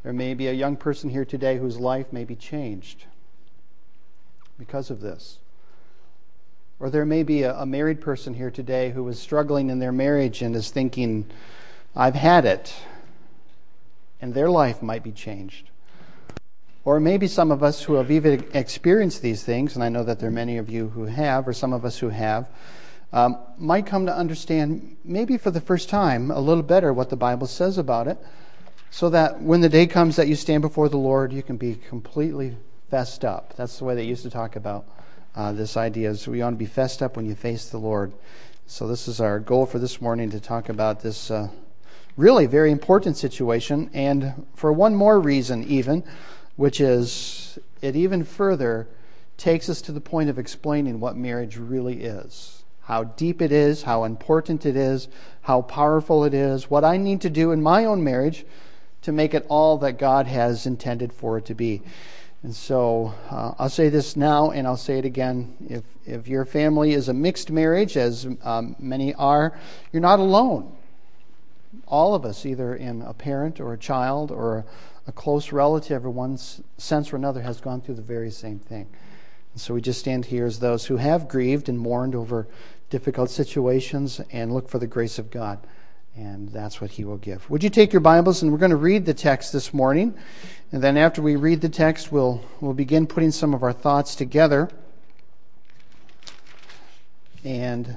There may be a young person here today whose life may be changed because of this. Or there may be a married person here today who is struggling in their marriage and is thinking, I've had it, and their life might be changed. Or maybe some of us who have even experienced these things, and I know that there are many of you who have, or some of us who have, might come to understand, maybe for the first time, a little better what the Bible says about it, so that when the day comes that you stand before the Lord, you can be completely fessed up. That's the way they used to talk about this idea, is we want to be fessed up when you face the Lord. So this is our goal for this morning, to talk about this really very important situation, and for one more reason even, which is it even further takes us to the point of explaining what marriage really is, how deep it is, how important it is, how powerful it is, what I need to do in my own marriage to make it all that God has intended for it to be. And so I'll say this now, and I'll say it again. If your family is a mixed marriage, as many are, you're not alone. All of us, either in a parent or a child or a close relative or one sense or another, has gone through the very same thing. And so we just stand here as those who have grieved and mourned over difficult situations and look for the grace of God. And that's what He will give. Would you take your Bibles, and we're going to read the text this morning. And then after we read the text, we'll begin putting some of our thoughts together. And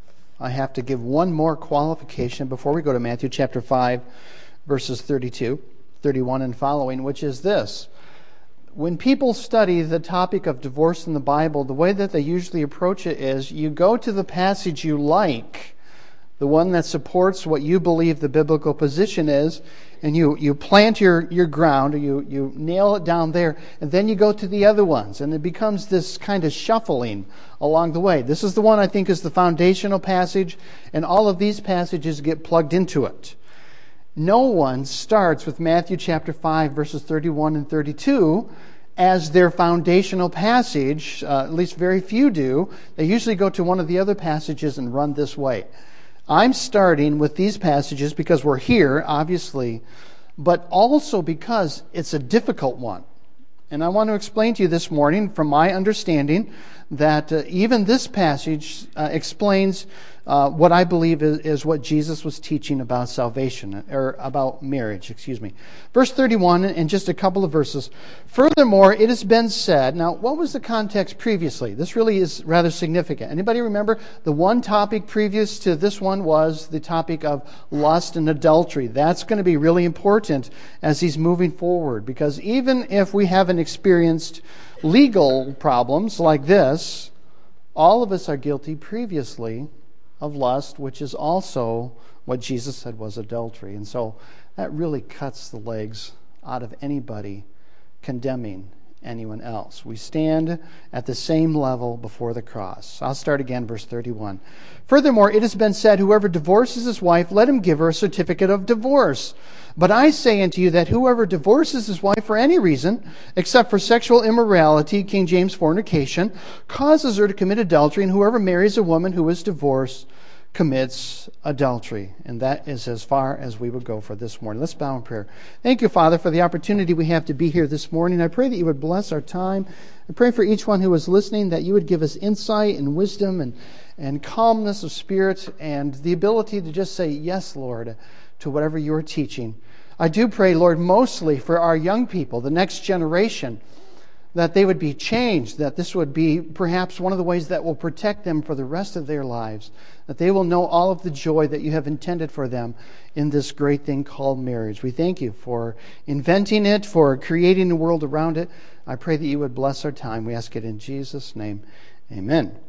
I have to give one more qualification before we go to Matthew chapter 5, verses 32, 31 and following, which is this. When people study the topic of divorce in the Bible, the way that they usually approach it is you go to the passage you like, the one that supports what you believe the biblical position is, and you plant your ground, or you nail it down there, and then you go to the other ones, and it becomes this kind of shuffling along the way. This is the one I think is the foundational passage, and all of these passages get plugged into it. No one starts with Matthew chapter 5, verses 31 and 32 as their foundational passage. At least very few do. They usually go to one of the other passages and run this way. I'm starting with these passages because we're here, obviously, but also because it's a difficult one. And I want to explain to you this morning, from my understanding, that even this passage explains what I believe is what Jesus was teaching about salvation, or about marriage, Verse 31, and just a couple of verses. Furthermore, it has been said. Now, what was the context previously? This really is rather significant. Anybody remember? The one topic previous to this one was the topic of lust and adultery. That's going to be really important as he's moving forward, because even if we haven't experienced legal problems like this, all of us are guilty previously of lust, which is also what Jesus said was adultery. And so that really cuts the legs out of anybody condemning anyone else. We stand at the same level before the cross. I'll start again, verse 31. Furthermore, it has been said, whoever divorces his wife, let him give her a certificate of divorce. But I say unto you that whoever divorces his wife for any reason, except for sexual immorality, King James fornication, causes her to commit adultery, and whoever marries a woman who is divorced commits adultery. And that is as far as we would go for this morning. Let's bow in prayer. Thank you, Father, for the opportunity we have to be here this morning. I pray that you would bless our time. I pray for each one who is listening that you would give us insight and wisdom and calmness of spirit and the ability to just say, yes, Lord, to whatever you are teaching. I do pray, Lord, mostly for our young people, the next generation, that they would be changed, that this would be perhaps one of the ways that will protect them for the rest of their lives, that they will know all of the joy that you have intended for them in this great thing called marriage. We thank you for inventing it, for creating the world around it. I pray that you would bless our time. We ask it in Jesus' name. Amen.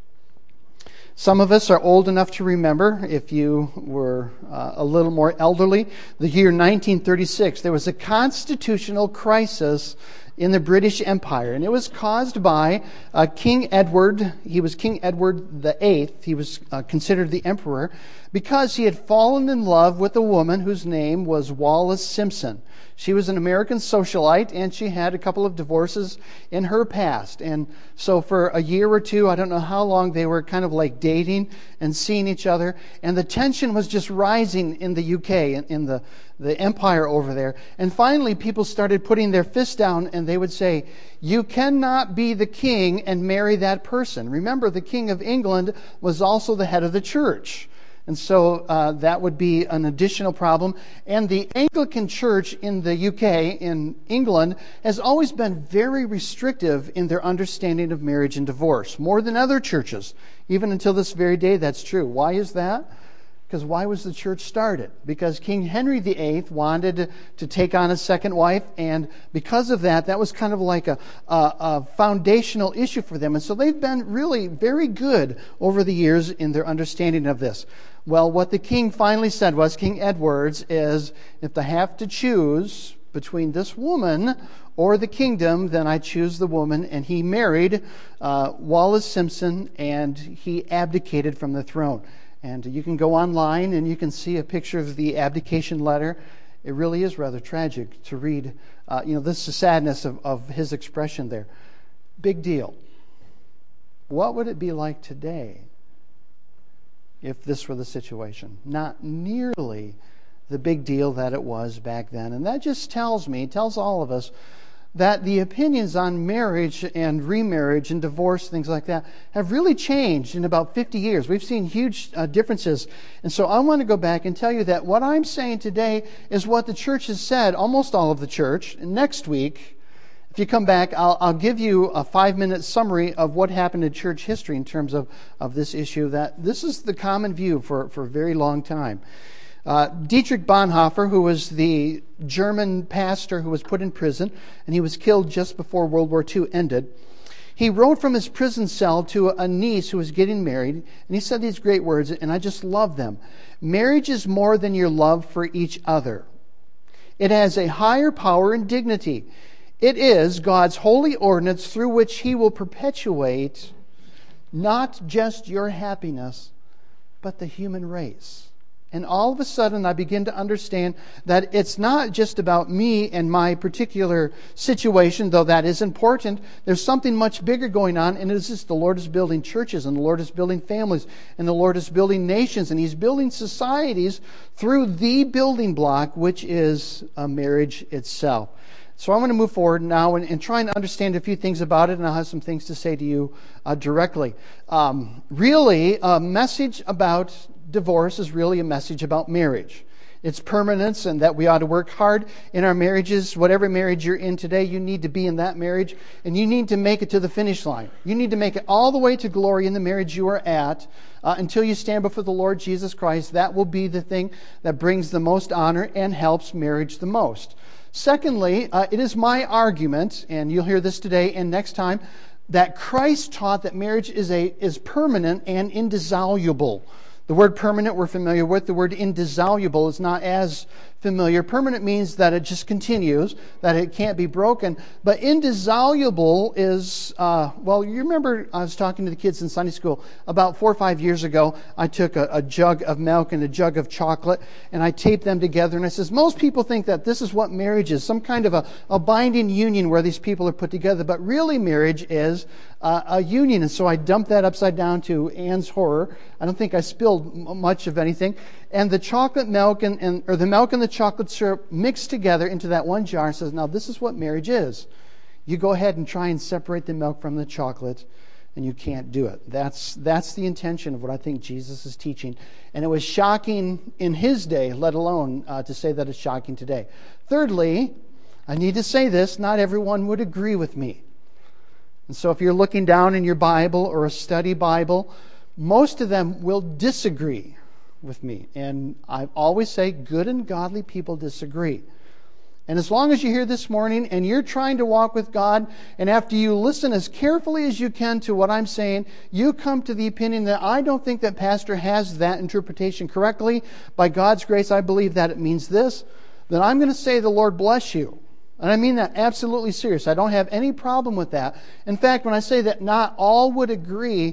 Some of us are old enough to remember, if you were a little more elderly, the year 1936. There was a constitutional crisis in the British Empire, and it was caused by King Edward. He was King Edward VIII. He was considered the emperor because he had fallen in love with a woman whose name was Wallis Simpson. She was an American socialite, and she had a couple of divorces in her past. And so for a year or two, I don't know how long, they were kind of like dating and seeing each other. And the tension was just rising in the UK, in the empire over there. And finally, people started putting their fists down, and they would say, you cannot be the king and marry that person. Remember, the King of England was also the head of the church. And so that would be an additional problem. And the Anglican Church in the UK, in England, has always been very restrictive in their understanding of marriage and divorce, more than other churches. Even until this very day, that's true. Why is that? Because why was the church started? Because King Henry VIII wanted to take on a second wife, and because of that, that was kind of like a foundational issue for them. And so they've been really very good over the years in their understanding of this. Well, what the king finally said was, King Edward's, is if I have to choose between this woman or the kingdom, then I choose the woman. And he married Wallis Simpson, and he abdicated from the throne. And you can go online and you can see a picture of the abdication letter. It really is rather tragic to read. This is the sadness of his expression there. Big deal. What would it be like today if this were the situation? Not nearly the big deal that it was back then. And that just tells all of us, that the opinions on marriage and remarriage and divorce, things like that, have really changed in about 50 years. We've seen huge differences. And so I want to go back and tell you that what I'm saying today is what the church has said, almost all of the church. And next week, if you come back, I'll give you a 5-minute summary of what happened in church history in terms of this issue, that this is the common view for a very long time. Dietrich Bonhoeffer, who was the German pastor who was put in prison, and he was killed just before World War II ended, he wrote from his prison cell to a niece who was getting married, and he said these great words, and I just love them. Marriage is more than your love for each other. It has a higher power and dignity. It is God's holy ordinance through which He will perpetuate not just your happiness, but the human race. And all of a sudden, I begin to understand that it's not just about me and my particular situation, though that is important. There's something much bigger going on, and it is this: the Lord is building churches, and the Lord is building families, and the Lord is building nations, and He's building societies through the building block, which is marriage itself. So I want to move forward now and try and understand a few things about it, and I'll have some things to say to you directly. Really, a message about divorce is really a message about marriage. Its permanence, and that we ought to work hard in our marriages. Whatever marriage you're in today, you need to be in that marriage, and you need to make it to the finish line. You need to make it all the way to glory in the marriage you are at until you stand before the Lord Jesus Christ. That will be the thing that brings the most honor and helps marriage the most. Secondly, it is my argument, and you'll hear this today and next time, that Christ taught that marriage is permanent and indissoluble. The word permanent we're familiar with. The word indissoluble is not as familiar. Permanent means that it just continues, that it can't be broken. But indissoluble is, you remember I was talking to the kids in Sunday school about 4 or 5 years ago. I took a jug of milk and a jug of chocolate, and I taped them together. And I says, most people think that this is what marriage is, some kind of a binding union where these people are put together. But really marriage is a union. And so I dumped that upside down to Anne's horror. I don't think I spilled much of anything. And the chocolate milk or the milk and the chocolate syrup mixed together into that one jar says, now this is what marriage is. You go ahead and try and separate the milk from the chocolate, and you can't do it. That's the intention of what I think Jesus is teaching. And it was shocking in His day, let alone to say that it's shocking today. Thirdly, I need to say this, not everyone would agree with me. And so if you're looking down in your Bible or a study Bible, most of them will disagree with me. And I always say good and godly people disagree. And as long as you're here this morning and you're trying to walk with God, and after you listen as carefully as you can to what I'm saying, you come to the opinion that I don't think that Pastor has that interpretation correctly. By God's grace, I believe that it means this. Then I'm going to say the Lord bless you. And I mean that absolutely serious. I don't have any problem with that. In fact, when I say that not all would agree,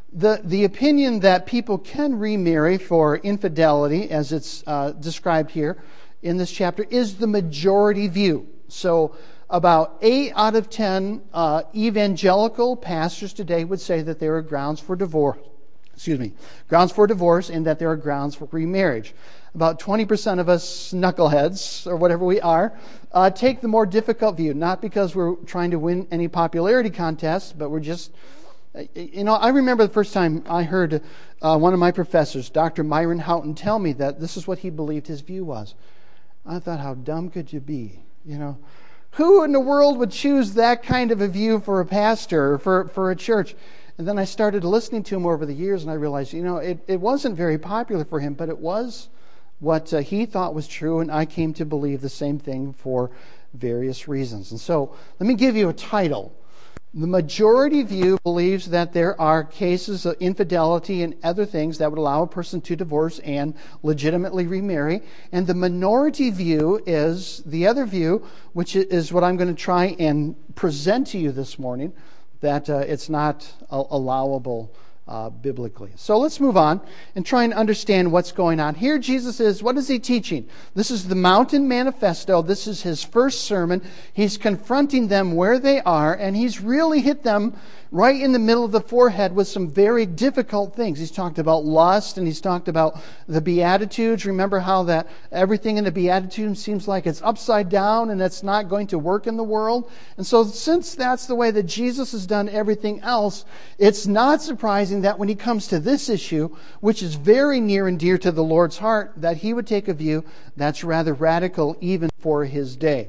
the opinion that people can remarry for infidelity, as it's described here in this chapter is the majority view. So about 8 out of 10 evangelical pastors today would say that there are grounds for divorce. Grounds for divorce, and that there are grounds for remarriage. About 20% of us knuckleheads, or whatever we are, take the more difficult view, not because we're trying to win any popularity contests, but we're just, I remember the first time I heard one of my professors, Dr. Myron Houghton, tell me that this is what he believed his view was. I thought, how dumb could you be? Who in the world would choose that kind of a view for a pastor, or for a church? And then I started listening to him over the years, and I realized, it wasn't very popular for him, but it was what he thought was true, and I came to believe the same thing for various reasons. And so, let me give you a title. The majority view believes that there are cases of infidelity and other things that would allow a person to divorce and legitimately remarry. And the minority view is the other view, which is what I'm going to try and present to you this morning, that it's not allowable biblically. So let's move on and try and understand what's going on. Here Jesus is, what is he teaching? This is the Mountain Manifesto. This is his first sermon. He's confronting them where they are, and he's really hit them right in the middle of the forehead with some very difficult things. He's talked about lust, and he's talked about the Beatitudes. Remember how that everything in the Beatitudes seems like it's upside down and it's not going to work in the world. And so since that's the way that Jesus has done everything else, it's not surprising that when he comes to this issue, which is very near and dear to the Lord's heart, that he would take a view that's rather radical even for his day.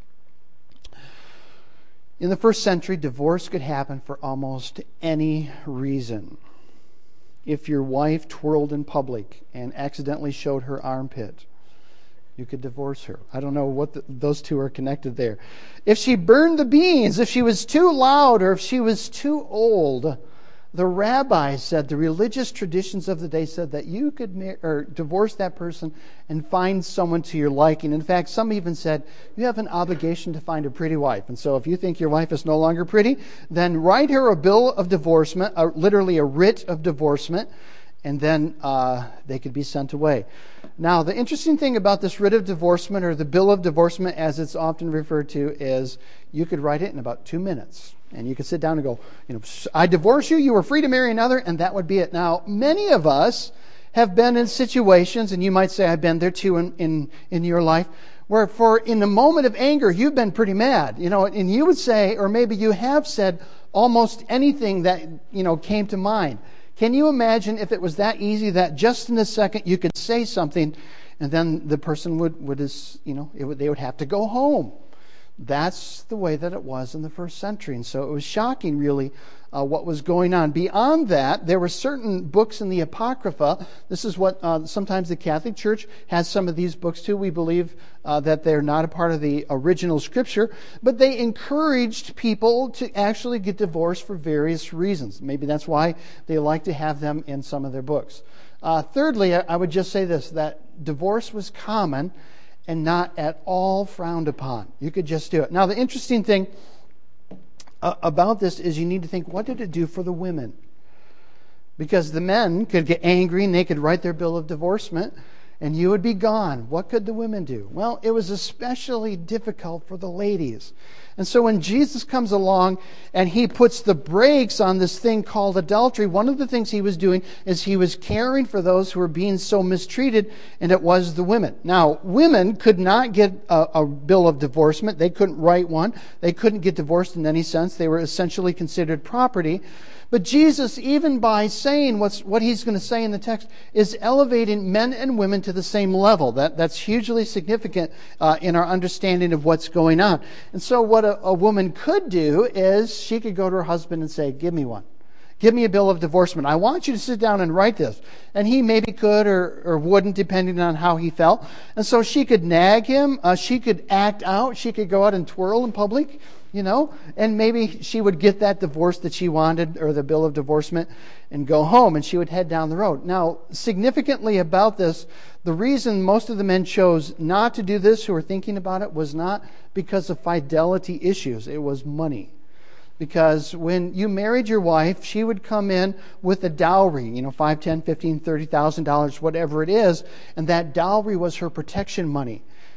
In the first century, divorce could happen for almost any reason. If your wife twirled in public and accidentally showed her armpit, you could divorce her. I don't know what those two are connected there. If she burned the beans, if she was too loud, or if she was too old, the rabbis said, the religious traditions of the day said that you could divorce that person and find someone to your liking. In fact, some even said you have an obligation to find a pretty wife. And so if you think your wife is no longer pretty, then write her a bill of divorcement, literally a writ of divorcement, and then they could be sent away. Now, the interesting thing about this writ of divorcement, or the bill of divorcement as it's often referred to, is you could write it in about 2 minutes. And you could sit down and go, I divorce you, you are free to marry another, and that would be it. Now, many of us have been in situations, and you might say I've been there too in your life, where in a moment of anger, you've been pretty mad. And you would say, or maybe you have said almost anything that, came to mind. Can you imagine if it was that easy that just in a second you could say something, and then the person they would have to go home? That's the way that it was in the first century. And so it was shocking, really, what was going on. Beyond that, there were certain books in the Apocrypha. This is what sometimes the Catholic Church has some of these books too. We believe that they're not a part of the original Scripture, but they encouraged people to actually get divorced for various reasons. Maybe that's why they like to have them in some of their books. Thirdly, I would just say this, that divorce was common and not at all frowned upon. You could just do it. Now, the interesting thing about this is you need to think, what did it do for the women? Because the men could get angry and they could write their bill of divorcement, and you would be gone. What could the women do? Well, it was especially difficult for the ladies. And so when Jesus comes along and he puts the brakes on this thing called adultery, one of the things he was doing is he was caring for those who were being so mistreated, and it was the women. Now, women could not get a bill of divorcement. They couldn't write one. They couldn't get divorced in any sense. They were essentially considered property. But Jesus, even by saying what he's going to say in the text, is elevating men and women to the same level. That's hugely significant in our understanding of what's going on. And so what a woman could do is she could go to her husband and say, give me one. Give me a bill of divorcement. I want you to sit down and write this. And he maybe could or wouldn't, depending on how he felt. And so she could nag him. She could act out. She could go out and twirl in public, and maybe she would get that divorce that she wanted, or the bill of divorcement, and go home, and she would head down the road. Now, significantly about this, the reason most of the men chose not to do this who were thinking about it was not because of fidelity issues. It was money. Because when you married your wife, she would come in with a dowry, $5, $10, $15, $30,000, whatever it is, and that dowry was her protection money.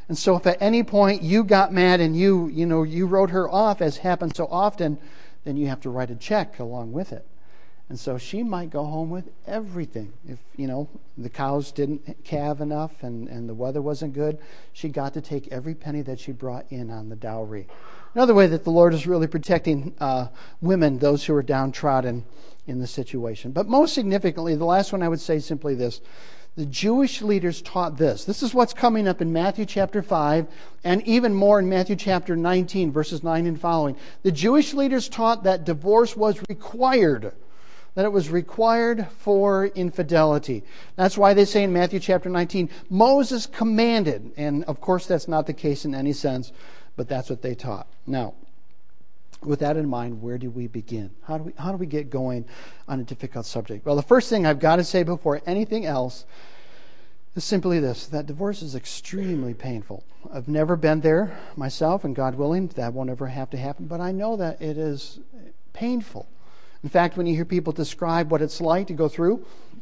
And so if at any point you got mad and you wrote her off, as happens so often, then you have to write a check along with it. And so she might go home with everything. If, the cows didn't calve enough and the weather wasn't good, she got to take every penny that she brought in on the dowry. Another way that the Lord is really protecting women, those who are downtrodden in the situation. But most significantly, the last one I would say is simply this. The Jewish leaders taught this. This is what's coming up in Matthew chapter 5 and even more in Matthew chapter 19, verses 9 and following. The Jewish leaders taught that divorce was required, that it was required for infidelity. That's why they say in Matthew chapter 19, Moses commanded. And of course that's not the case in any sense, but that's what they taught. Now, with that in mind, where do we begin? How do we get going on a difficult subject? Well, the first thing I've got to say before anything else is simply this, that divorce is extremely painful. I've never been there myself, and God willing, that won't ever have to happen, but I know that it is painful. In fact, when you hear people describe what it's like to go through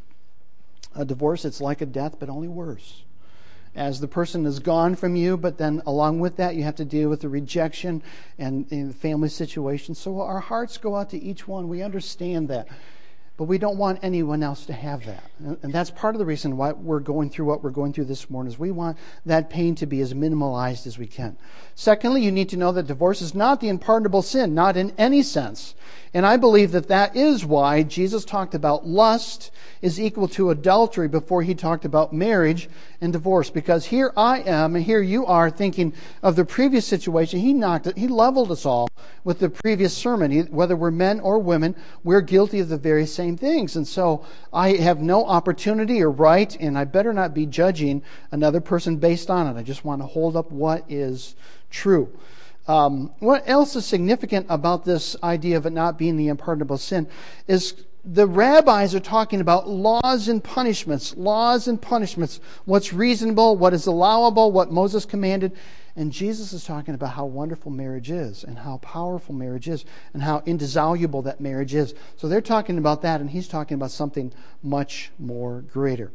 a divorce, it's like a death, but only worse. As the person is gone from you, but then along with that, you have to deal with the rejection and the family situation. So our hearts go out to each one. We understand that. But we don't want anyone else to have that. And that's part of the reason why we're going through what we're going through this morning, is we want that pain to be as minimalized as we can. Secondly, you need to know that divorce is not the unpardonable sin, not in any sense. And I believe that that is why Jesus talked about lust is equal to adultery before he talked about marriage and divorce. Because here I am, and here you are thinking of the previous situation. He leveled us all with the previous sermon. Whether we're men or women, we're guilty of the very same things. And so I have no opportunity or right, and I better not be judging another person based on it. I just want to hold up what is true. What else is significant about this idea of it not being the unpardonable sin is the rabbis are talking about laws and punishments, what's reasonable, what is allowable, what Moses commanded. And Jesus is talking about how wonderful marriage is and how powerful marriage is and how indissoluble that marriage is. So they're talking about that, and he's talking about something much more greater.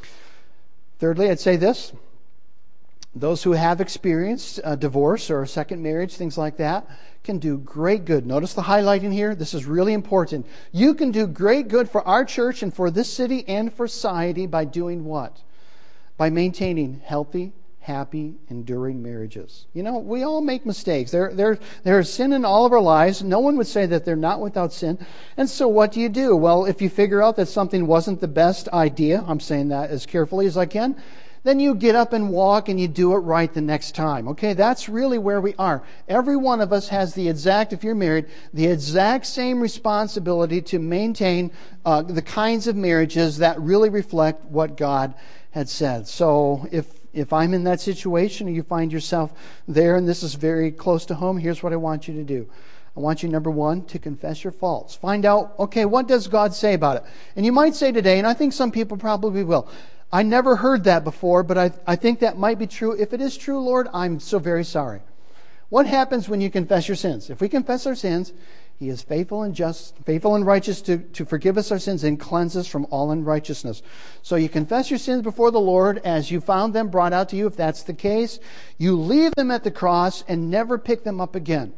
Thirdly, I'd say this. Those who have experienced a divorce or a second marriage, things like that, can do great good. Notice the highlighting here. This is really important. You can do great good for our church and for this city and for society by doing what? By maintaining healthy, happy, enduring marriages. We all make mistakes. There is sin in all of our lives. No one would say that they're not without sin. And so what do you do? Well, if you figure out that something wasn't the best idea, I'm saying that as carefully as I can, then you get up and walk and you do it right the next time. Okay, that's really where we are. Every one of us has if you're married, the exact same responsibility to maintain the kinds of marriages that really reflect what God had said. So if I'm in that situation or you find yourself there and this is very close to home, here's what I want you to do. I want you, number one, to confess your faults. Find out, okay, what does God say about it? And you might say today, and I think some people probably will, I never heard that before, but I think that might be true. If it is true, Lord, I'm so very sorry. What happens when you confess your sins? If we confess our sins, He is faithful and just, faithful and righteous to forgive us our sins and cleanse us from all unrighteousness. So you confess your sins before the Lord as you found them brought out to you. If that's the case, you leave them at the cross and never pick them up again.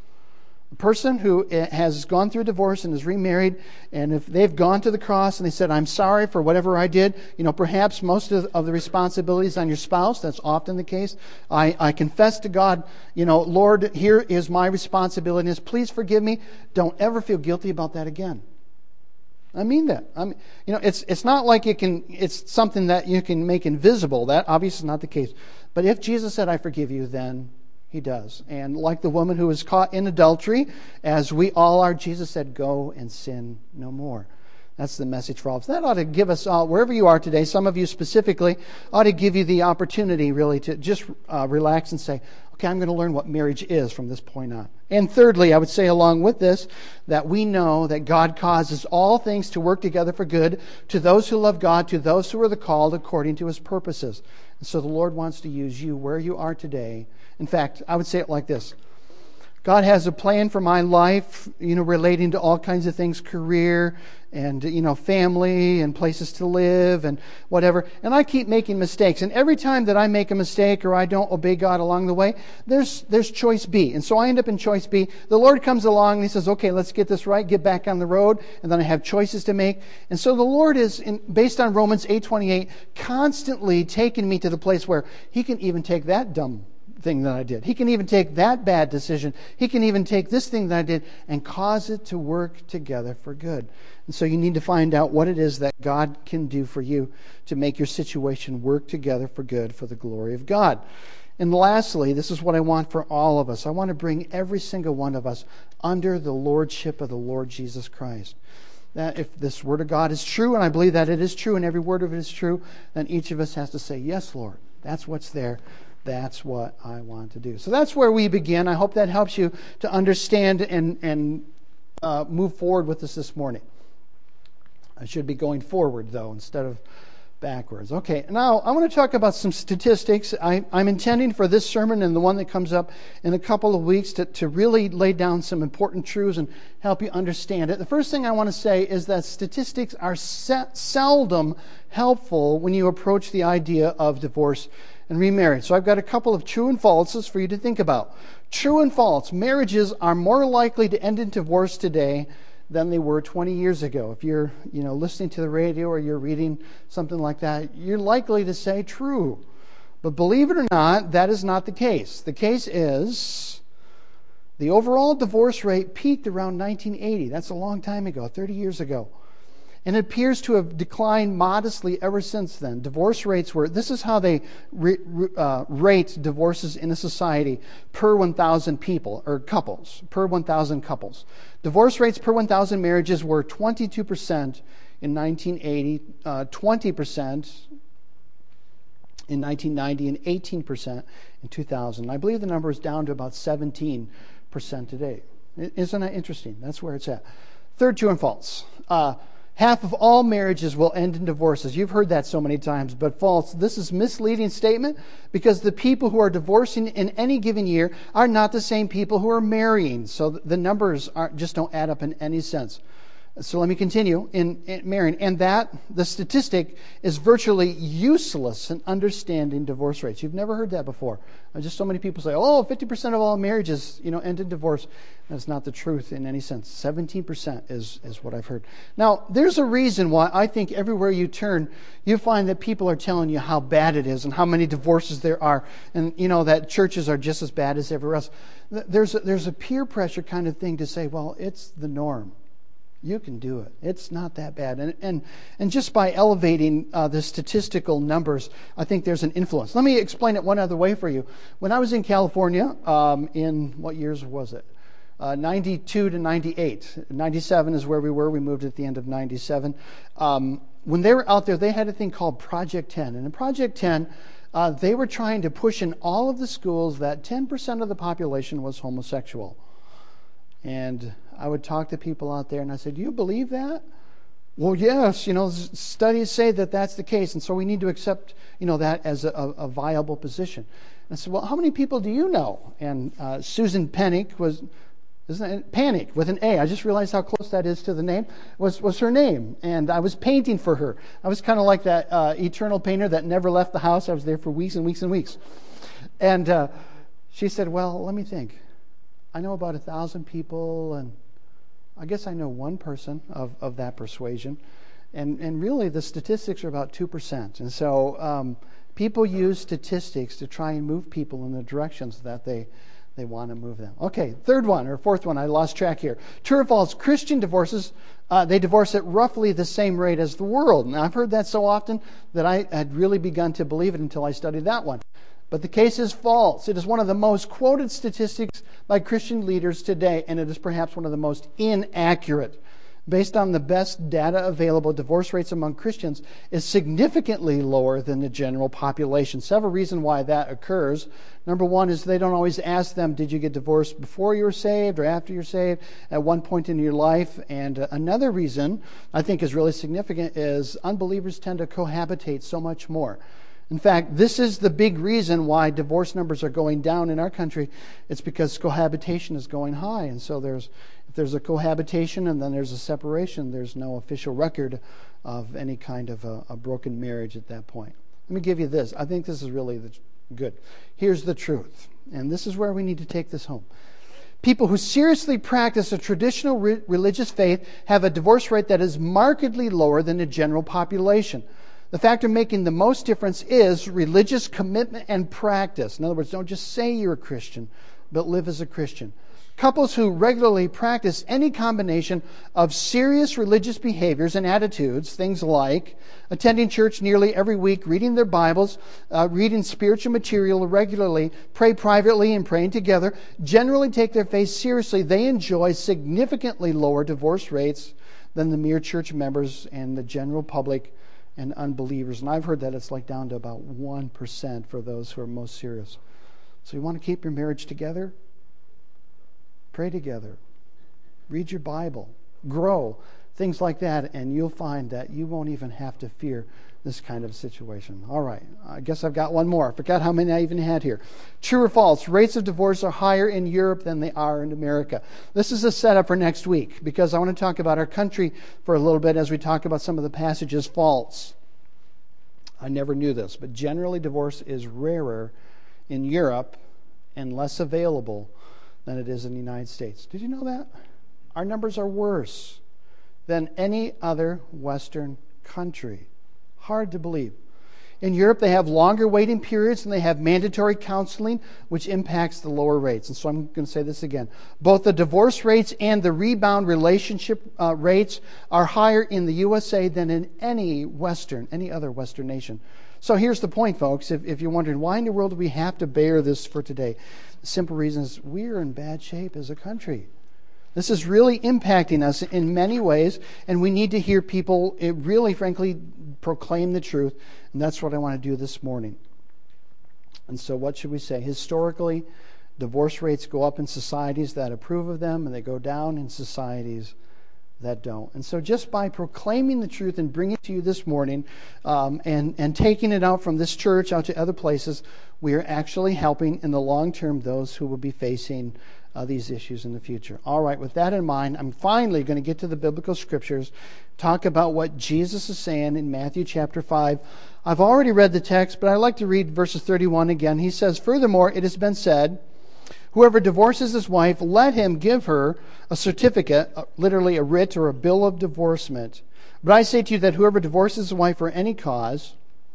A person who has gone through a divorce and is remarried, and if they've gone to the cross and they said, I'm sorry for whatever I did, perhaps most of the responsibilities on your spouse, that's often the case. I confess to God, Lord, here is my responsibility. Please forgive me. Don't ever feel guilty about that again. I mean that. It's not like it's something that you can make invisible. That obviously is not the case. But if Jesus said, I forgive you, then He does. And like the woman who was caught in adultery, as we all are, Jesus said, go and sin no more. That's the message for all of us. That ought to give us all, wherever you are today, some of you specifically, ought to give you the opportunity really to just relax and say, okay, I'm going to learn what marriage is from this point on. And thirdly, I would say along with this, that we know that God causes all things to work together for good to those who love God, to those who are the called according to His purposes. And so the Lord wants to use you where you are today. In fact, I would say it like this. God has a plan for my life, relating to all kinds of things, career and, family and places to live and whatever. And I keep making mistakes. And every time that I make a mistake or I don't obey God along the way, there's choice B. And so I end up in choice B. The Lord comes along and He says, okay, let's get this right, get back on the road. And then I have choices to make. And so the Lord is, based on Romans 8:28, constantly taking me to the place where He can even take that dumb thing that I did. He can even take that bad decision. He can even take this thing that I did and cause it to work together for good. And so you need to find out what it is that God can do for you to make your situation work together for good, for the glory of God. And lastly, this is what I want for all of us. I want to bring every single one of us under the lordship of the Lord Jesus Christ. That if this Word of God is true, and I believe that it is true, and every word of it is true, then each of us has to say, yes, Lord, that's what's there. That's what I want to do. So that's where we begin. I hope that helps you to understand and move forward with this morning. I should be going forward, though, instead of backwards. Okay, now I want to talk about some statistics. I'm intending for this sermon and the one that comes up in a couple of weeks to really lay down some important truths and help you understand it. The first thing I want to say is that statistics are seldom helpful when you approach the idea of divorce and remarriage. So I've got a couple of true and falses for you to think about. True and false. Marriages are more likely to end in divorce today than they were 20 years ago. If you're, listening to the radio or you're reading something like that, you're likely to say true. But believe it or not, that is not the case. The case is the overall divorce rate peaked around 1980. That's a long time ago, 30 years ago. And it appears to have declined modestly ever since then. Divorce rates this is how they rate divorces in a society per 1,000 people, or couples, per 1,000 couples. Divorce rates per 1,000 marriages were 22% in 1980, 20% in 1990, and 18% in 2000. I believe the number is down to about 17% today. Isn't that interesting? That's where it's at. Third, true and false. Half of all marriages will end in divorces. You've heard that so many times, but false. This is a misleading statement because the people who are divorcing in any given year are not the same people who are marrying. So the numbers just don't add up in any sense. So let me continue in marrying. And the statistic is virtually useless in understanding divorce rates. You've never heard that before. Just so many people say, 50% of all marriages, end in divorce. That's not the truth in any sense. 17% is what I've heard. Now, there's a reason why I think everywhere you turn, you find that people are telling you how bad it is and how many divorces there are. And, that churches are just as bad as everywhere else. There's a peer pressure kind of thing to say, well, it's the norm. You can do it. It's not that bad. And just by elevating the statistical numbers, I think there's an influence. Let me explain it one other way for you. When I was in California, in what years was it? 92 to 98. 97 is where we were. We moved at the end of 97. When they were out there, they had a thing called Project 10. And in Project 10, they were trying to push in all of the schools that 10% of the population was homosexual. And I would talk to people out there and I said, do you believe that? Well, yes, studies say that that's the case. And so we need to accept, that as a viable position. And I said, well, how many people do you know? And Susan Panic isn't it Panic with an A? I just realized how close that is to the name, was her name. And I was painting for her. I was kind of like that eternal painter that never left the house. I was there for weeks and weeks and weeks. And she said, well, let me think. I know about 1,000 people, and I guess I know one person of that persuasion. And really, the statistics are about 2%. And so people use statistics to try and move people in the directions that they want to move them. Okay, third one, or fourth one, I lost track here. True or false, Christian divorces, they divorce at roughly the same rate as the world. Now, I've heard that so often that I had really begun to believe it until I studied that one. But the case is false. It is one of the most quoted statistics by Christian leaders today, and it is perhaps one of the most inaccurate. Based on the best data available, divorce rates among Christians is significantly lower than the general population. Several reasons why that occurs. Number one is they don't always ask them, did you get divorced before you were saved or after you're saved, at one point in your life? And another reason I think is really significant is unbelievers tend to cohabitate so much more. In fact, this is the big reason why divorce numbers are going down in our country. It's because cohabitation is going high. And so if there's a cohabitation and then there's a separation, there's no official record of any kind of a broken marriage at that point. Let me give you this. I think this is really good. Here's the truth. And this is where we need to take this home. People who seriously practice a traditional religious faith have a divorce rate that is markedly lower than the general population. The factor making the most difference is religious commitment and practice. In other words, don't just say you're a Christian, but live as a Christian. Couples who regularly practice any combination of serious religious behaviors and attitudes, things like attending church nearly every week, reading their Bibles, reading spiritual material regularly, pray privately and praying together, generally take their faith seriously. They enjoy significantly lower divorce rates than the mere church members and the general public and unbelievers. And I've heard that it's like down to about 1% for those who are most serious. So you want to keep your marriage together? Pray together. Read your Bible. Grow. Things like that. And you'll find that you won't even have to fear this kind of situation. All right. I guess I've got one more. I forgot how many I even had here. True or false? Rates of divorce are higher in Europe than they are in America. This is a setup for next week because I want to talk about our country for a little bit as we talk about some of the passages. False. I never knew this, but generally divorce is rarer in Europe and less available than it is in the United States. Did you know that? Our numbers are worse than any other Western country. Hard to believe. In Europe, they have longer waiting periods and they have mandatory counseling, which impacts the lower rates. And so I'm going to say this again. Both the divorce rates and the rebound relationship rates are higher in the USA than in any other Western nation. So here's the point, folks. If you're wondering, why in the world do we have to bear this for today? The simple reason is we're in bad shape as a country. This is really impacting us in many ways, and we need to hear people really, frankly, proclaim the truth, and that's what I want to do this morning. And so what should we say? Historically, divorce rates go up in societies that approve of them, and they go down in societies that don't. And so just by proclaiming the truth and bringing it to you this morning and taking it out from this church out to other places, we are actually helping in the long term those who will be facing these issues in the future. All right, with that in mind, I'm finally going to get to the biblical scriptures, talk about what Jesus is saying in Matthew chapter 5. I've already read the text, but I'd like to read verses 31 again. He says, "Furthermore, it has been said, whoever divorces his wife, let him give her a certificate," literally a writ or a bill of divorcement. "But I say to you that whoever divorces his wife for any cause,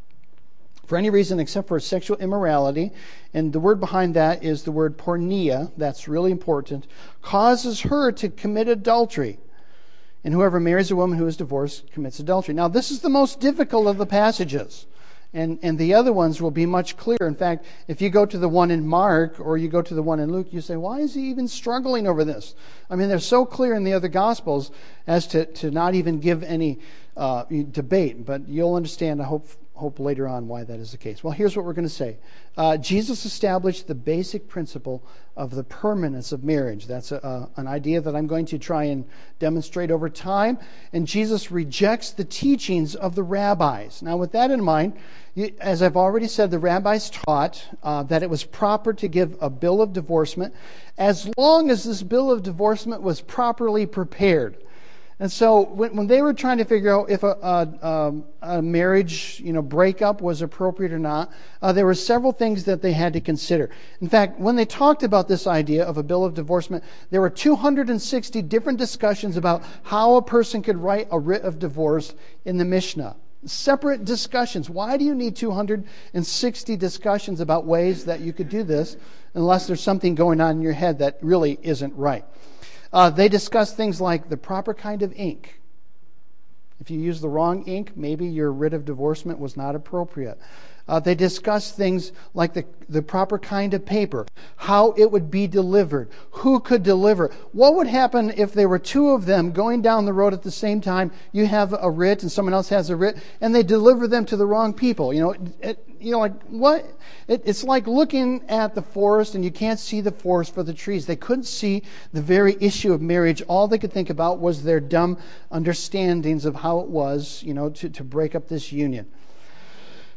for any reason except for sexual immorality," and the word behind that is the word porneia, that's really important, "causes her to commit adultery. And whoever marries a woman who is divorced commits adultery." Now, this is the most difficult of the passages. And the other ones will be much clearer. In fact, if you go to the one in Mark or you go to the one in Luke, you say, why is he even struggling over this? I mean, they're so clear in the other Gospels as to not even give any debate. But you'll understand, I hope later on, why that is the case. Well, here's what we're going to say. Jesus established the basic principle of the permanence of marriage. That's an idea that I'm going to try and demonstrate over time. And Jesus rejects the teachings of the rabbis. Now, with that in mind, as I've already said, the rabbis taught that it was proper to give a bill of divorcement as long as this bill of divorcement was properly prepared. And so when they were trying to figure out if a marriage breakup was appropriate or not, there were several things that they had to consider. In fact, when they talked about this idea of a bill of divorcement, there were 260 different discussions about how a person could write a writ of divorce in the Mishnah. Separate discussions. Why do you need 260 discussions about ways that you could do this unless there's something going on in your head that really isn't right? They discuss things like the proper kind of ink. If you use the wrong ink, maybe your writ of divorcement was not appropriate. They discuss things like the proper kind of paper, how it would be delivered, who could deliver. What would happen if there were two of them going down the road at the same time? You have a writ and someone else has a writ, and they deliver them to the wrong people. Like what? It's like looking at the forest and you can't see the forest for the trees. They couldn't see the very issue of marriage. All they could think about was their dumb understandings of how it was, to break up this union.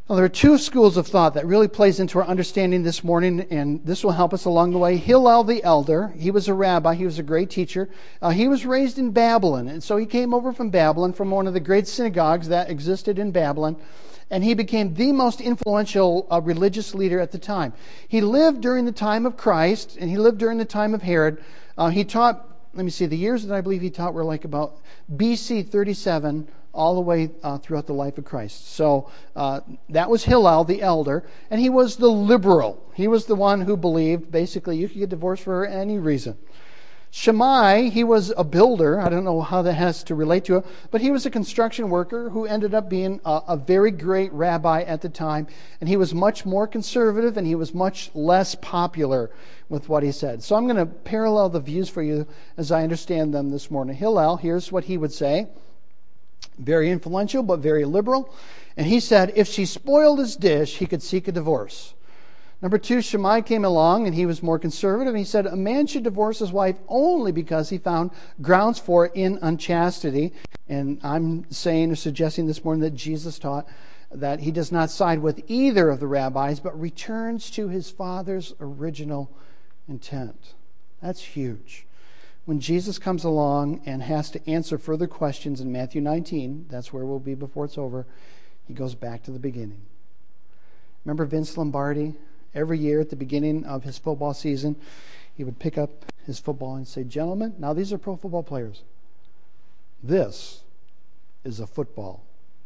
Well, there are two schools of thought that really plays into our understanding this morning, and this will help us along the way. Hillel the elder, he was a rabbi, he was a great teacher. He was raised in Babylon, and so he came over from Babylon, from one of the great synagogues that existed in Babylon, and he became the most influential religious leader at the time. He lived during the time of Christ, and he lived during the time of Herod. He taught, the years that I believe he taught were like about BC 37 all the way throughout the life of Christ. So that was Hillel the elder, and he was the liberal. He was the one who believed basically you could get divorced for any reason. Shammai, he was a builder. I don't know how that has to relate to it, but he was a construction worker who ended up being a very great rabbi at the time, and he was much more conservative, and he was much less popular with what he said. So I'm going to parallel the views for you as I understand them this morning. Hillel, here's what he would say. Very influential, but very liberal. And he said, if she spoiled his dish, he could seek a divorce. Number two, Shammai came along, and he was more conservative. And he said, a man should divorce his wife only because he found grounds for it in unchastity. And I'm saying or suggesting this morning that Jesus taught that he does not side with either of the rabbis, but returns to his Father's original intent. That's huge. When Jesus comes along and has to answer further questions in Matthew 19, that's where we'll be before it's over, he goes back to the beginning. Remember Vince Lombardi? Every year at the beginning of his football season, he would pick up his football and say, gentlemen, now these are pro football players. This is a football.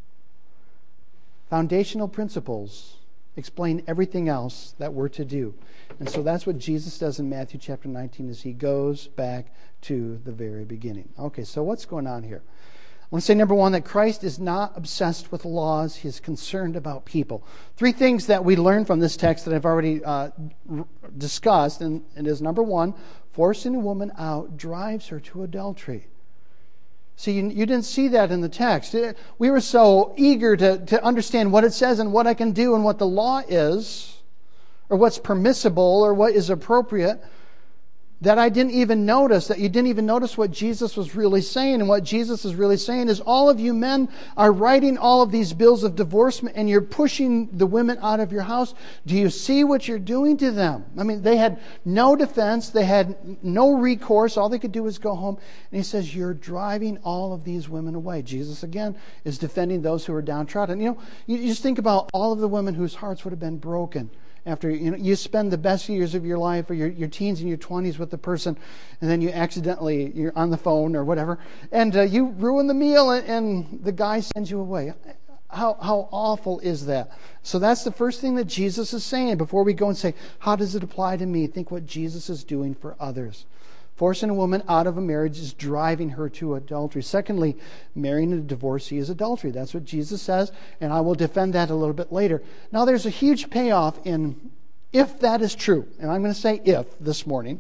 Foundational principles explain everything else that we're to do. And so that's what Jesus does in Matthew chapter 19 is he goes back to the very beginning. Okay, so what's going on here? I want to say, number one, that Christ is not obsessed with laws. He is concerned about people. Three things that we learn from this text that I've already discussed, and it is, number one, forcing a woman out drives her to adultery. See, you didn't see that in the text. We were so eager to understand what it says and what I can do and what the law is, or what's permissible or what is appropriate, that I didn't even notice, that you didn't even notice what Jesus was really saying. And what Jesus is really saying is all of you men are writing all of these bills of divorcement and you're pushing the women out of your house. Do you see what you're doing to them? I mean, they had no defense. They had no recourse. All they could do was go home. And he says, you're driving all of these women away. Jesus, again, is defending those who are downtrodden. You just think about all of the women whose hearts would have been broken after you spend the best years of your life or your teens and your 20s with the person, and then you're on the phone or whatever, and you ruin the meal and the guy sends you away. How awful is that? So that's the first thing that Jesus is saying before we go and say, how does it apply to me? Think what Jesus is doing for others. Forcing a woman out of a marriage is driving her to adultery. Secondly, marrying a divorcee is adultery. That's what Jesus says, and I will defend that a little bit later. Now, there's a huge payoff in if that is true, and I'm going to say if this morning.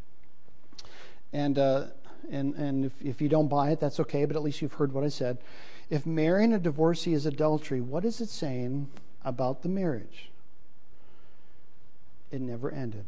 And if you don't buy it, that's okay, but at least you've heard what I said. If marrying a divorcee is adultery, what is it saying about the marriage? It never ended.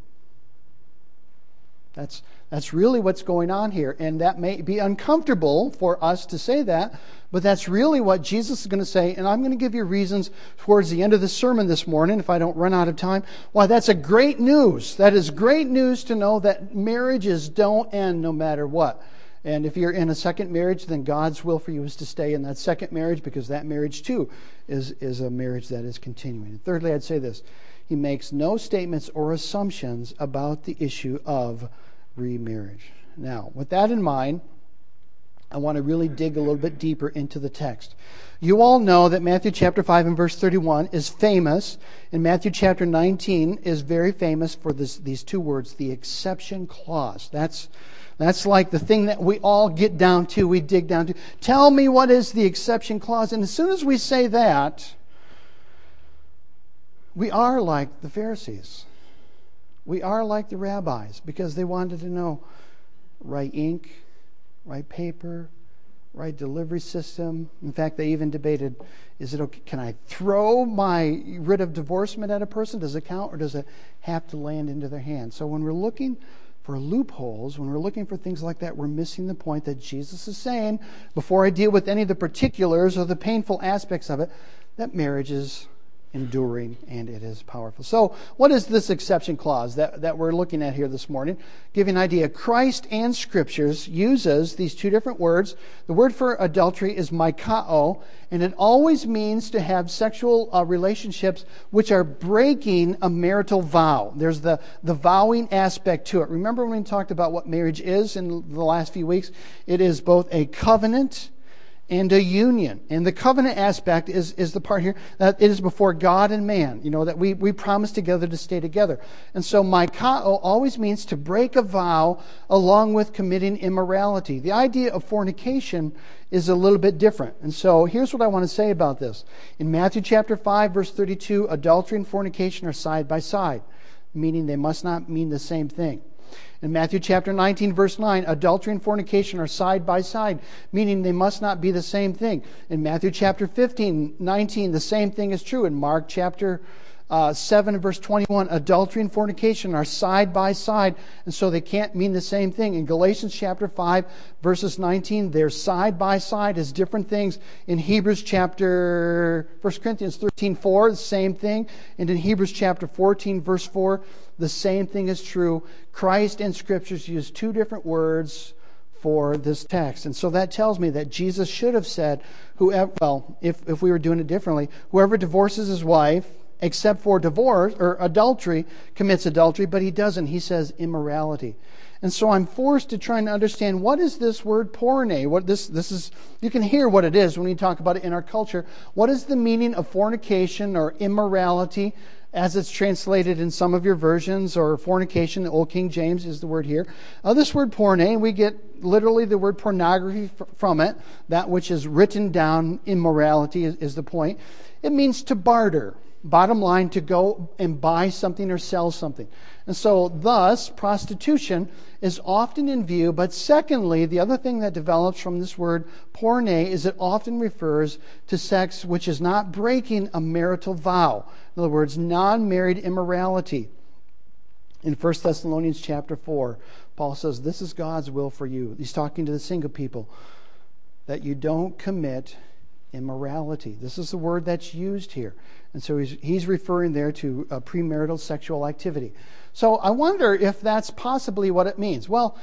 That's really what's going on here. And that may be uncomfortable for us to say that, but that's really what Jesus is going to say. And I'm going to give you reasons towards the end of the sermon this morning, if I don't run out of time, why that's a great news. That is great news to know that marriages don't end no matter what. And if you're in a second marriage, then God's will for you is to stay in that second marriage, because that marriage too is a marriage that is continuing. And thirdly, I'd say this. He makes no statements or assumptions about the issue of remarriage. Now, with that in mind, I want to really dig a little bit deeper into the text. You all know that Matthew chapter 5 and verse 31 is famous, and Matthew chapter 19 is very famous for these two words, the exception clause. That's like the thing that we all get down to, we dig down to. Tell me what is the exception clause. And as soon as we say that, we are like the Pharisees. We are like the rabbis, because they wanted to know right ink, right paper, right delivery system. In fact, they even debated, is it okay? Can I throw my writ of divorcement at a person? Does it count, or does it have to land into their hands? So when we're looking for loopholes, when we're looking for things like that, we're missing the point that Jesus is saying, before I deal with any of the particulars or the painful aspects of it, that marriage is enduring, and it is powerful. So what is this exception clause that we're looking at here this morning? Give you an idea. Christ and Scriptures uses these two different words. The word for adultery is maikao, and it always means to have sexual relationships which are breaking a marital vow. There's the vowing aspect to it. Remember when we talked about what marriage is in the last few weeks? It is both a covenant and a union. And the covenant aspect is the part here that it is before God and man, that we promise together to stay together. And so maikao always means to break a vow along with committing immorality. The idea of fornication is a little bit different. And so here's what I want to say about this. In Matthew chapter 5, verse 32, adultery and fornication are side by side, meaning they must not mean the same thing. In Matthew chapter 19, verse 9, adultery and fornication are side by side, meaning they must not be the same thing. In Matthew chapter 15, 19, the same thing is true. In Mark chapter 7, verse 21, adultery and fornication are side by side, and so they can't mean the same thing. In Galatians chapter 5, verses 19, they're side by side as different things. In 1 Corinthians 13, 4, the same thing. And in Hebrews chapter 14, verse 4, the same thing is true. Christ and Scriptures use two different words for this text. And so that tells me that Jesus should have said, if we were doing it differently, whoever divorces his wife, except for divorce or adultery, commits adultery, but he doesn't. He says immorality. And so I'm forced to try and understand, what is this word porne? What this is, you can hear what it is when we talk about it in our culture. What is the meaning of fornication or immorality, as it's translated in some of your versions, or fornication? The Old King James is the word here. This word porne, we get literally the word pornography from it. That which is written down, immorality is the point. It means to barter. Bottom line, to go and buy something or sell something. And so, thus, prostitution is often in view. But secondly, the other thing that develops from this word porne is it often refers to sex which is not breaking a marital vow. In other words, non-married immorality. In 1 Thessalonians chapter 4, Paul says, this is God's will for you. He's talking to the single people, that you don't commit immorality. This is the word that's used here. And so he's referring there to premarital sexual activity. So I wonder if that's possibly what it means. Well,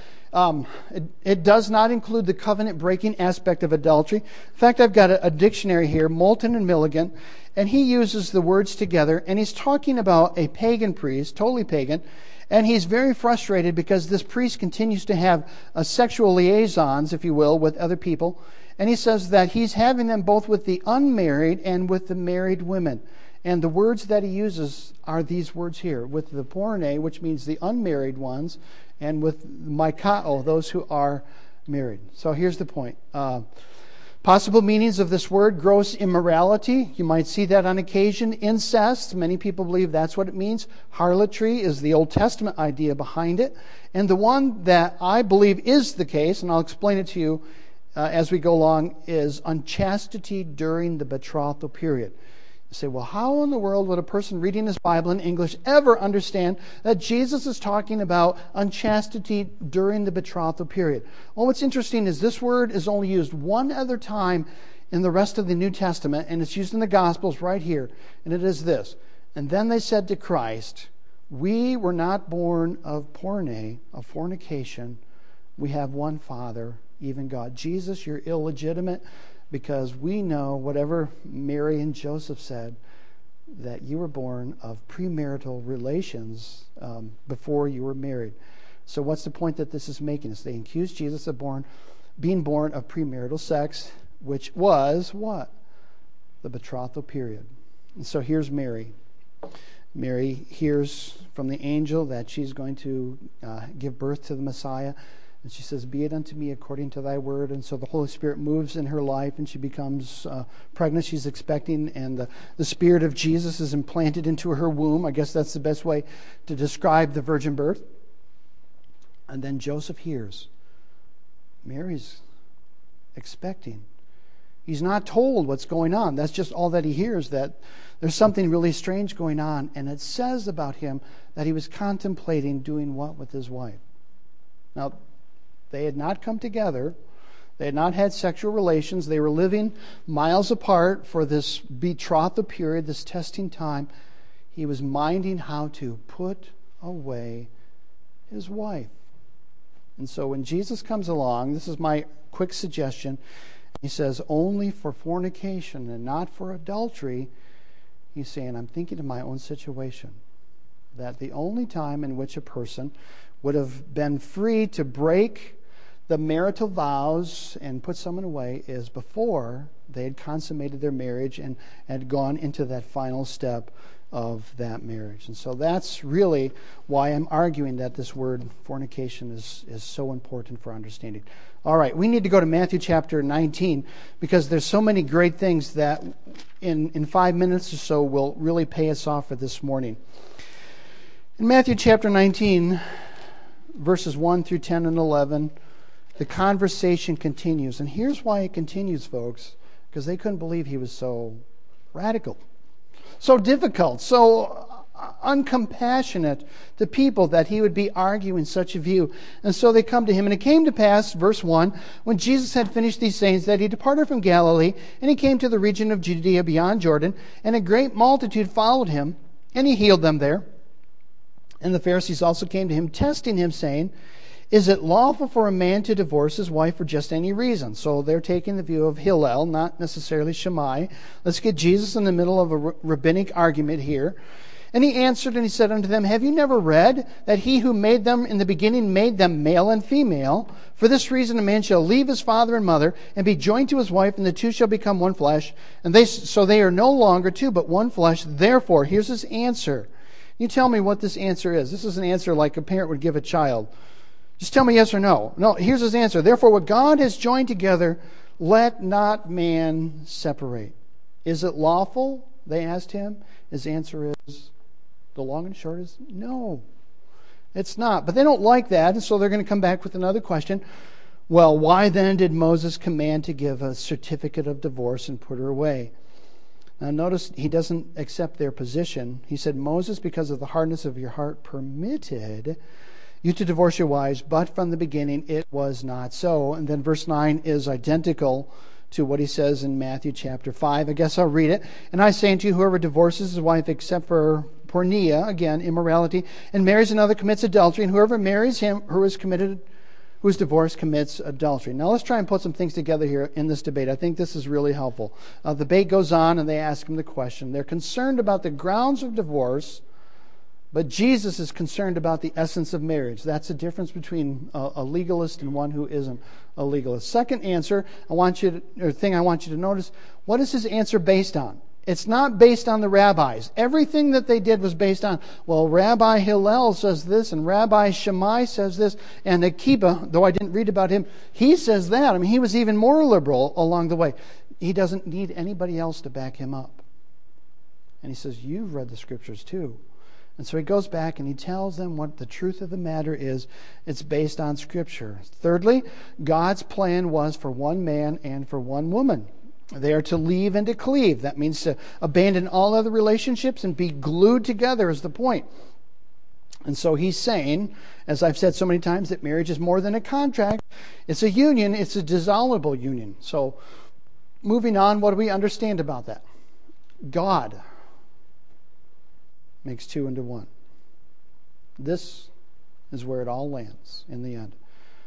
it does not include the covenant-breaking aspect of adultery. In fact, I've got a dictionary here, Moulton and Milligan, and he uses the words together, and he's talking about a pagan priest, totally pagan, and he's very frustrated because this priest continues to have sexual liaisons, if you will, with other people. And he says that he's having them both with the unmarried and with the married women. And the words that he uses are these words here, with the porne, which means the unmarried ones, and with maikao, those who are married. So here's the point. Possible meanings of this word: gross immorality. You might see that on occasion. Incest. Many people believe that's what it means. Harlotry is the Old Testament idea behind it. And the one that I believe is the case, and I'll explain it to you as we go along, is unchastity during the betrothal period. You say, well, how in the world would a person reading his Bible in English ever understand that Jesus is talking about unchastity during the betrothal period? Well, what's interesting is this word is only used one other time in the rest of the New Testament, and it's used in the Gospels right here. And it is this: and then they said to Christ, we were not born of porne, of fornication. We have one Father, even God. Jesus, you're illegitimate, because we know whatever Mary and Joseph said, that you were born of premarital relations before you were married. So what's the point that this is making us? They accuse Jesus of being born of premarital sex, which was what? The betrothal period. And so here's Mary. Mary hears from the angel that she's going to give birth to the Messiah. And she says, be it unto me according to thy word. And so the Holy Spirit moves in her life, and she becomes pregnant. She's expecting, and the Spirit of Jesus is implanted into her womb. I guess that's the best way to describe the virgin birth. And then Joseph hears Mary's expecting. He's not told what's going on. That's just all that he hears, that there's something really strange going on. And it says about him that he was contemplating doing what with his wife? Now, they had not come together. They had not had sexual relations. They were living miles apart for this betrothal period, this testing time. He was minding how to put away his wife. And so when Jesus comes along, this is my quick suggestion, he says, only for fornication and not for adultery. He's saying, I'm thinking of my own situation. That the only time in which a person would have been free to break the marital vows and put someone away is before they had consummated their marriage and had gone into that final step of that marriage. And so that's really why I'm arguing that this word fornication is so important for understanding. All right, we need to go to Matthew chapter 19 because there's so many great things that in 5 minutes or so will really pay us off for this morning. In Matthew chapter 19, verses 1 through 10 and 11, the conversation continues. And here's why it continues, folks, because they couldn't believe he was so radical, so difficult, so uncompassionate to people that he would be arguing such a view. And so they come to him. And it came to pass, verse 1, when Jesus had finished these sayings, that he departed from Galilee, and he came to the region of Judea beyond Jordan, and a great multitude followed him, and he healed them there. And the Pharisees also came to him, testing him, saying, is it lawful for a man to divorce his wife for just any reason? So they're taking the view of Hillel, not necessarily Shammai. Let's get Jesus in the middle of a rabbinic argument here. And he answered and he said unto them, have you never read that he who made them in the beginning made them male and female? For this reason a man shall leave his father and mother and be joined to his wife, and the two shall become one flesh. And they are no longer two, but one flesh. Therefore, here's his answer. You tell me what this answer is. This is an answer like a parent would give a child. Just tell me yes or no. No, here's his answer. Therefore, what God has joined together, let not man separate. Is it lawful? They asked him. His answer is, the long and short is, no, it's not. But they don't like that, and so they're going to come back with another question. Well, why then did Moses command to give a certificate of divorce and put her away? Now notice he doesn't accept their position. He said, Moses, because of the hardness of your heart, permitted you to divorce your wives, but from the beginning it was not so. And then verse 9 is identical to what he says in Matthew chapter 5. I guess I'll read it. And I say unto you, whoever divorces his wife except for porneia, again, immorality, and marries another commits adultery, and whoever marries him who is divorced commits adultery. Now let's try and put some things together here in this debate. I think this is really helpful. The debate goes on and they ask him the question. They're concerned about the grounds of divorce, but Jesus is concerned about the essence of marriage. That's the difference between a legalist and one who isn't a legalist. Second answer, I want you to notice, what is his answer based on? It's not based on the rabbis. Everything that they did was based on, well, Rabbi Hillel says this, and Rabbi Shammai says this, and Akiba, though I didn't read about him, he says that. I mean, he was even more liberal along the way. He doesn't need anybody else to back him up. And he says, you've read the scriptures too. And so he goes back and he tells them what the truth of the matter is. It's based on Scripture. Thirdly, God's plan was for one man and for one woman. They are to leave and to cleave. That means to abandon all other relationships and be glued together is the point. And so he's saying, as I've said so many times, that marriage is more than a contract. It's a union. It's a dissoluble union. So moving on, what do we understand about that? God makes two into one. This is where it all lands in the end.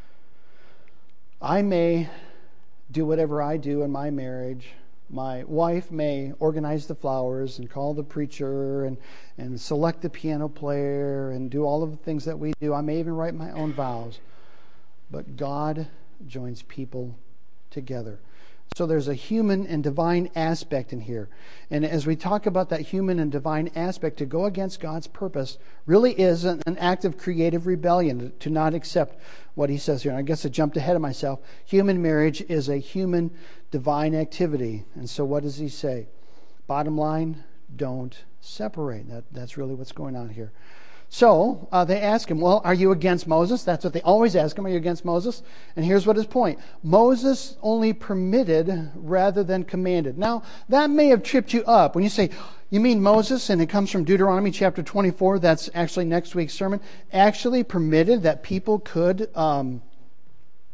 I may do whatever I do in my marriage. My wife may organize the flowers and call the preacher and select the piano player and do all of the things that we do. I may even write my own vows. But God joins people together. So there's a human and divine aspect in here. And as we talk about that human and divine aspect, to go against God's purpose really is an act of creative rebellion, to not accept what he says here. And I guess I jumped ahead of myself. Human marriage is a human divine activity. And so what does he say? Bottom line, don't separate. That's really what's going on here. So they ask him, well, are you against Moses? That's what they always ask him. Are you against Moses? And here's what his point. Moses only permitted rather than commanded. Now, that may have tripped you up. When you say, you mean Moses, and it comes from Deuteronomy chapter 24, that's actually next week's sermon, actually permitted that people could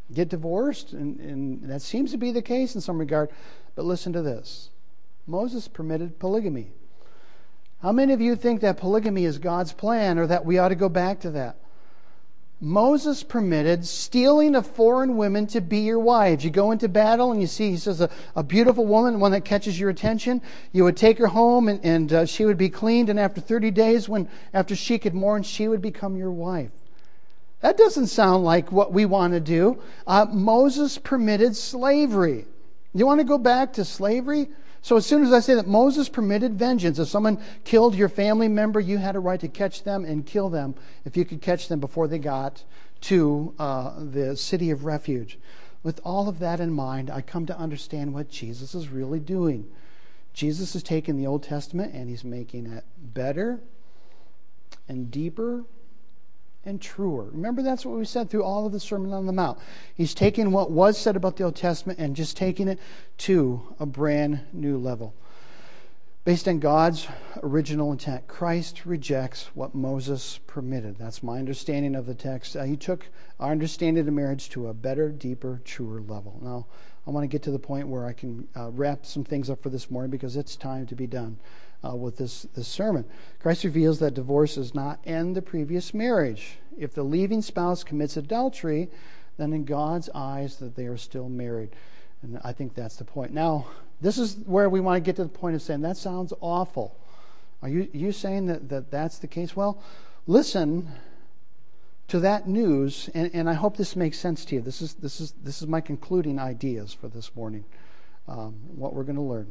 get divorced, and that seems to be the case in some regard. But listen to this. Moses permitted polygamy. How many of you think that polygamy is God's plan, or that we ought to go back to that? Moses permitted stealing of foreign women to be your wives. You go into battle and you see, he says, a beautiful woman, one that catches your attention. You would take her home and she would be cleaned, and after 30 days, after she could mourn, she would become your wife. That doesn't sound like what we want to do. Moses permitted slavery. You want to go back to slavery? So as soon as I say that Moses permitted vengeance, if someone killed your family member, you had a right to catch them and kill them if you could catch them before they got to the city of refuge. With all of that in mind, I come to understand what Jesus is really doing. Jesus is taking the Old Testament and he's making it better and deeper and truer. Remember, that's what we said through all of the Sermon on the Mount. He's taking what was said about the Old Testament and just taking it to a brand new level. Based on God's original intent, Christ rejects what Moses permitted. That's my understanding of the text. He took our understanding of marriage to a better, deeper, truer level. Now, I want to get to the point where I can wrap some things up for this morning, because it's time to be done with this sermon. Christ reveals that divorce does not end the previous marriage. If the leaving spouse commits adultery, then in God's eyes that they are still married. And I think that's the point. Now, this is where we want to get to the point of saying, that sounds awful. Are you saying that that's the case? Well, listen to that news, and I hope this makes sense to you. This is my concluding ideas for this morning, what we're going to learn.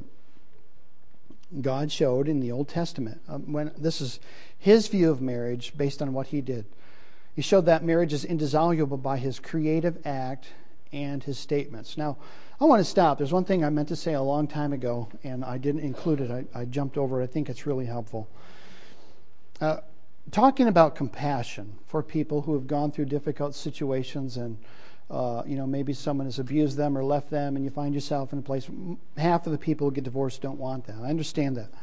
God showed in the Old Testament, when this is his view of marriage based on what he did. He showed that marriage is indissoluble by his creative act and his statements. Now, I want to stop. There's one thing I meant to say a long time ago, and I didn't include it. I jumped over it. I think it's really helpful. Talking about compassion for people who have gone through difficult situations, and maybe someone has abused them or left them, and you find yourself in a place. Half of the people who get divorced don't want that. I understand that.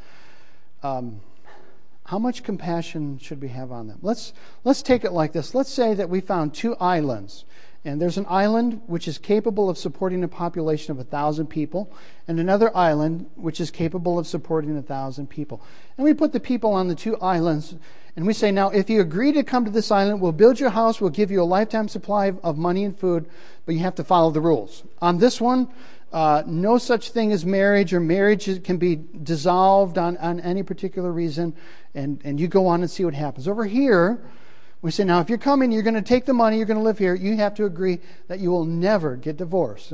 How much compassion should we have on them? Let's take it like this. Let's say that we found two islands, and there's an island which is capable of supporting a population of 1,000 people, and another island which is capable of supporting 1,000 people. And we put the people on the two islands, and we say, now, if you agree to come to this island, we'll build your house, we'll give you a lifetime supply of money and food, but you have to follow the rules. On this one, no such thing as marriage, or marriage can be dissolved on any particular reason, and you go on and see what happens. Over here, we say, now, if you're coming, you're going to take the money, you're going to live here, you have to agree that you will never get divorced.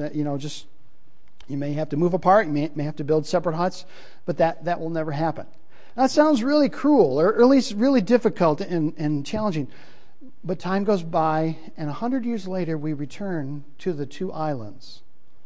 You may have to move apart, you may have to build separate huts, but that will never happen. Now, it sounds really cruel, or at least really difficult and challenging. But time goes by, and 100 years later, we return to the two islands.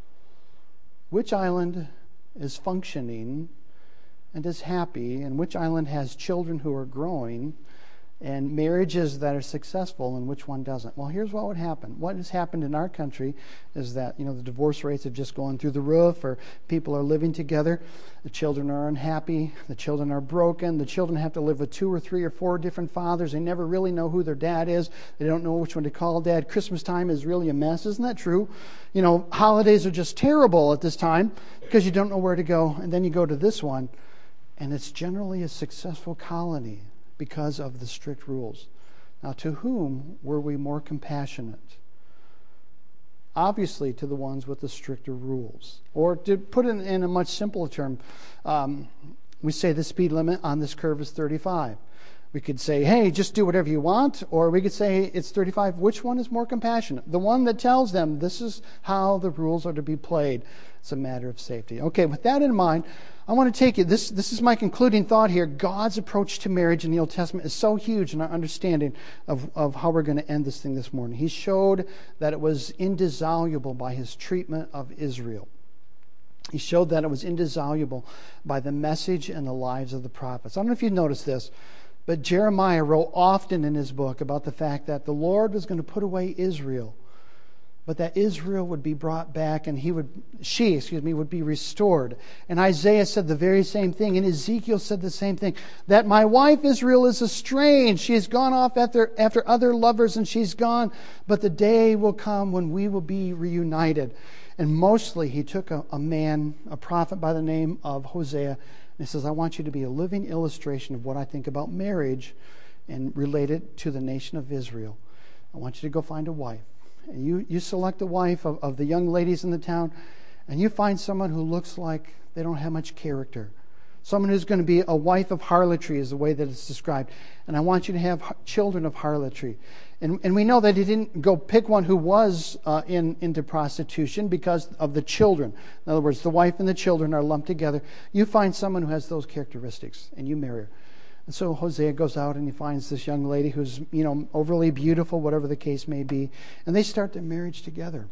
Which island is functioning and is happy, and which island has children who are growing, and marriages that are successful, and which one doesn't? Well, here's what would happen. What has happened in our country is that, the divorce rates have just gone through the roof, or people are living together. The children are unhappy. The children are broken. The children have to live with 2 or 3 or 4 different fathers. They never really know who their dad is. They don't know which one to call dad. Christmas time is really a mess. Isn't that true? Holidays are just terrible at this time because you don't know where to go. And then you go to this one, and it's generally a successful colony because of the strict rules. Now, to whom were we more compassionate? Obviously, to the ones with the stricter rules. Or to put it in a much simpler term, we say the speed limit on this curve is 35. We could say, hey, just do whatever you want, or we could say it's 35. Which one is more compassionate? The one that tells them this is how the rules are to be played. It's a matter of safety. Okay, with that in mind, I want to take you, this is my concluding thought here. God's approach to marriage in the Old Testament is so huge in our understanding of how we're going to end this thing this morning. He showed that it was indissoluble by his treatment of Israel. He showed that it was indissoluble by the message and the lives of the prophets. I don't know if you've noticed this, but Jeremiah wrote often in his book about the fact that the Lord was going to put away Israel but that Israel would be brought back and she would be restored. And Isaiah said the very same thing, and Ezekiel said the same thing, that my wife Israel is estranged. She has gone off after other lovers, and she's gone, but the day will come when we will be reunited. And mostly he took a man, a prophet by the name of Hosea, and he says, I want you to be a living illustration of what I think about marriage and relate it to the nation of Israel. I want you to go find a wife. And you select a wife of the young ladies in the town, and you find someone who looks like they don't have much character. Someone who's going to be a wife of harlotry is the way that it's described. And I want you to have children of harlotry. And we know that he didn't go pick one who was into prostitution because of the children. In other words, the wife and the children are lumped together. You find someone who has those characteristics, and you marry her. And so Hosea goes out and he finds this young lady who's, overly beautiful, whatever the case may be. And they start their marriage together.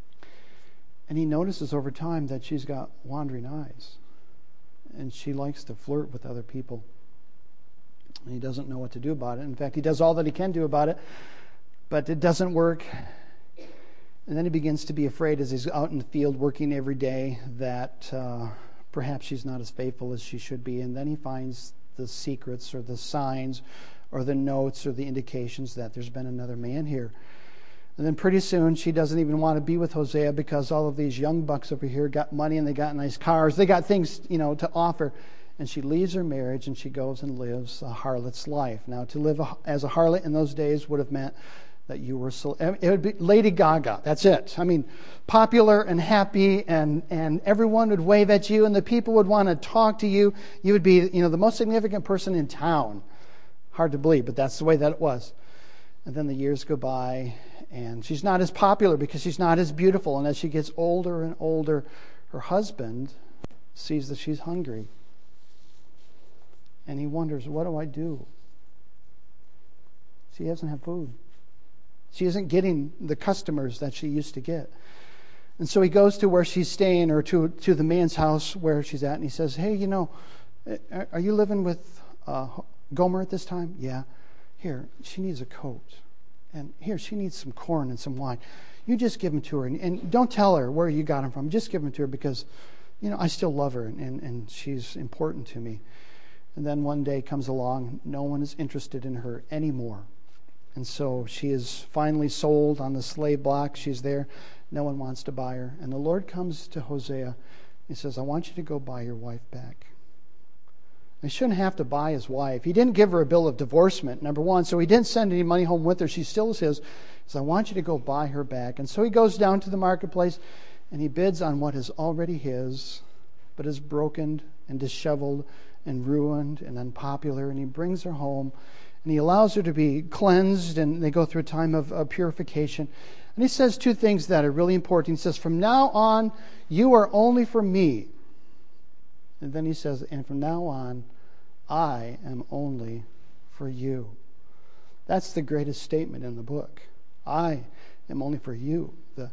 And he notices over time that she's got wandering eyes. And she likes to flirt with other people. And he doesn't know what to do about it. In fact, he does all that he can do about it. But it doesn't work. And then he begins to be afraid as he's out in the field working every day that perhaps she's not as faithful as she should be. And then he finds the secrets or the signs or the notes or the indications that there's been another man here. And then pretty soon she doesn't even want to be with Hosea because all of these young bucks over here got money and they got nice cars. They got things, to offer. And she leaves her marriage and she goes and lives a harlot's life. Now, to live as a harlot in those days would have meant that you were, it would be Lady Gaga. That's it. I mean, popular and happy, and everyone would wave at you, and the people would want to talk to you. You would be, the most significant person in town. Hard to believe, but that's the way that it was. And then the years go by, and she's not as popular because she's not as beautiful. And as she gets older and older, her husband sees that she's hungry. And he wonders, what do I do? She doesn't have food. She isn't getting the customers that she used to get. And so he goes to where she's staying, or to the man's house where she's at, and he says, hey, are you living with Gomer at this time? Yeah. Here, she needs a coat. And here, she needs some corn and some wine. You just give them to her. And don't tell her where you got them from. Just give them to her because, I still love her and she's important to me. And then one day comes along, no one is interested in her anymore. And so she is finally sold on the slave block. She's there. No one wants to buy her. And the Lord comes to Hosea. He says, I want you to go buy your wife back. He shouldn't have to buy his wife. He didn't give her a bill of divorcement, number one. So he didn't send any money home with her. She still is his. He says, I want you to go buy her back. And so he goes down to the marketplace and he bids on what is already his, but is broken and disheveled and ruined and unpopular. And he brings her home. And he allows her to be cleansed, and they go through a time of purification. And he says two things that are really important. He says, from now on, you are only for me. And then he says, and from now on, I am only for you. That's the greatest statement in the book. I am only for you.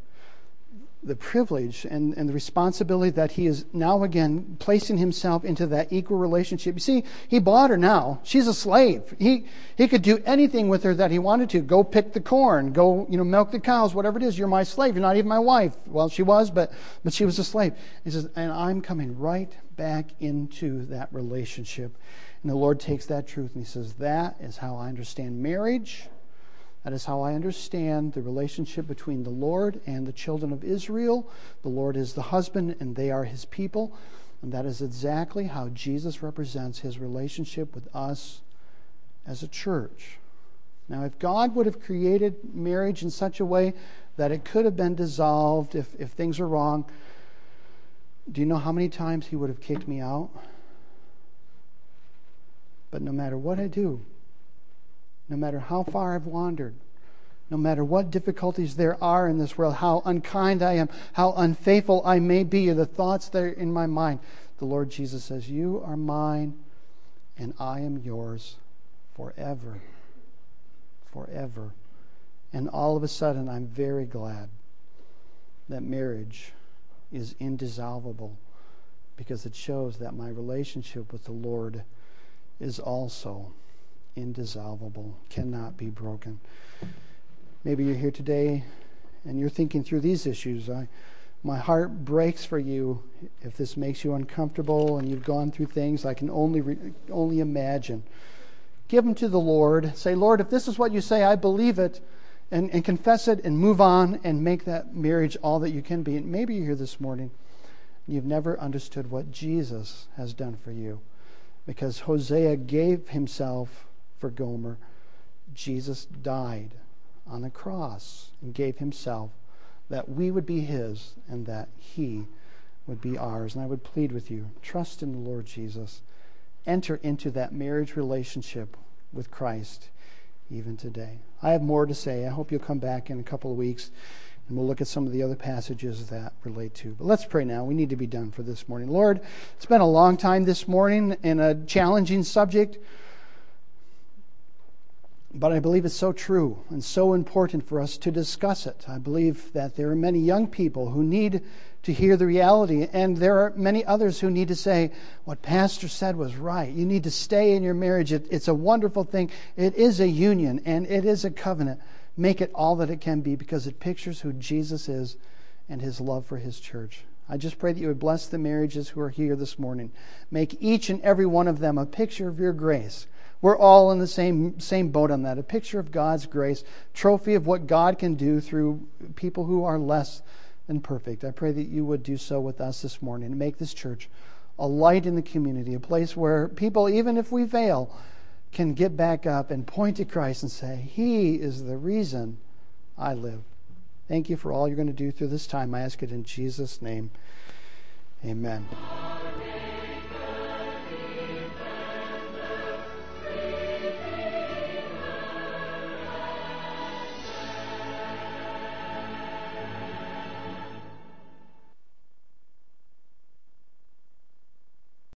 The privilege and the responsibility that he is now again placing himself into that equal relationship. You see, he bought her now. She's a slave. He could do anything with her that he wanted to. Go pick the corn. Go, milk the cows, whatever it is. You're my slave. You're not even my wife. Well, she was, but she was a slave. He says, and I'm coming right back into that relationship. And the Lord takes that truth and he says, that is how I understand marriage. That is how I understand the relationship between the Lord and the children of Israel. The Lord is the husband and they are his people. And that is exactly how Jesus represents his relationship with us as a church. Now, if God would have created marriage in such a way that it could have been dissolved if things are wrong, do you know how many times he would have kicked me out? But no matter what I do, no matter how far I've wandered, no matter what difficulties there are in this world, how unkind I am, how unfaithful I may be, or the thoughts that are in my mind, the Lord Jesus says, you are mine and I am yours forever. Forever. And all of a sudden, I'm very glad that marriage is indissoluble, because it shows that my relationship with the Lord is also indissoluble, cannot be broken. Maybe you're here today and you're thinking through these issues, my heart breaks for you if this makes you uncomfortable and you've gone through things I can only imagine. Give them to the Lord. Say, Lord, if this is what you say, I believe it, and confess it and move on and make that marriage all that you can be. And maybe you're here this morning and you've never understood what Jesus has done for you. Because Hosea gave himself for Gomer, Jesus died on the cross and gave himself that we would be his and that he would be ours. And I would plead with you, trust in the Lord Jesus. Enter into that marriage relationship with Christ even today. I have more to say. I hope you'll come back in a couple of weeks and we'll look at some of the other passages that relate to. But let's pray now. We need to be done for this morning. Lord, it's been a long time this morning and a challenging subject, but I believe it's so true and so important for us to discuss it. I believe that there are many young people who need to hear the reality, and there are many others who need to say, what Pastor said was right. You need to stay in your marriage. It's a wonderful thing. It is a union, and it is a covenant. Make it all that it can be because it pictures who Jesus is and his love for his church. I just pray that you would bless the marriages who are here this morning. Make each and every one of them a picture of your grace. We're all in the same boat on that. A picture of God's grace, trophy of what God can do through people who are less than perfect. I pray that you would do so with us this morning and make this church a light in the community, a place where people, even if we fail, can get back up and point to Christ and say, he is the reason I live. Thank you for all you're going to do through this time. I ask it in Jesus' name. Amen.